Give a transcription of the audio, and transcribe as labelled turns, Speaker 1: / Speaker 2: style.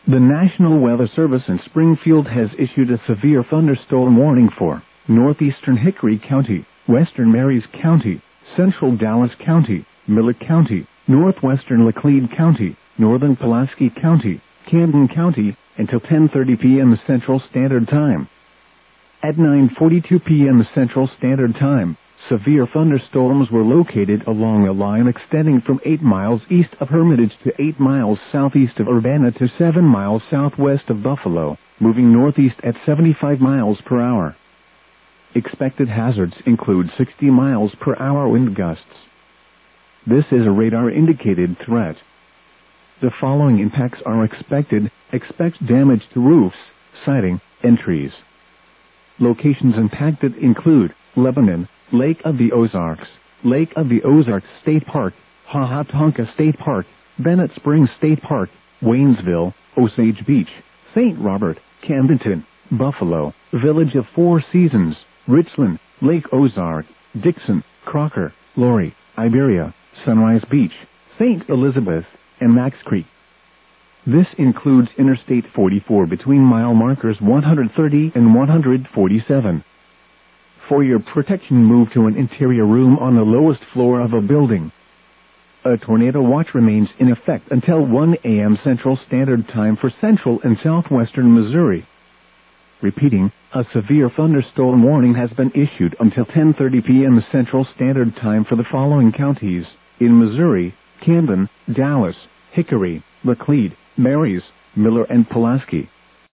Speaker 1: The National Weather Service in Springfield has issued a severe thunderstorm warning for northeastern Hickory County, western Marys County, central Dallas County, Miller County, northwestern Laclede County, northern Pulaski County, Camden County, until 10:30 p.m. Central Standard Time. At 9:42 p.m. Central Standard Time, severe thunderstorms were located along a line extending from 8 miles east of Hermitage to 8 miles southeast of Urbana to 7 miles southwest of Buffalo, moving northeast at 75 miles per hour. Expected hazards include 60 miles per hour wind gusts. This is a radar-indicated threat. The following impacts are expected. Expect damage to roofs, siding, and trees. Locations impacted include Lebanon, Lake of the Ozarks, Lake of the Ozarks State Park, Hahatonka State Park, Bennett Springs State Park, Waynesville, Osage Beach, St. Robert, Camdenton, Buffalo, Village of Four Seasons, Richland, Lake Ozark, Dixon, Crocker, Laurie, Iberia, Sunrise Beach, St. Elizabeth, and Max Creek. This includes Interstate 44 between mile markers 130 and 147. For your protection, move to an interior room on the lowest floor of a building. A tornado watch remains in effect until 1 a.m. Central Standard Time for central and southwestern Missouri. Repeating, a severe thunderstorm warning has been issued until 10:30 p.m. Central Standard Time for the following counties in Missouri: Camden, Dallas, Hickory, Laclede, Marys, Miller, and Pulaski.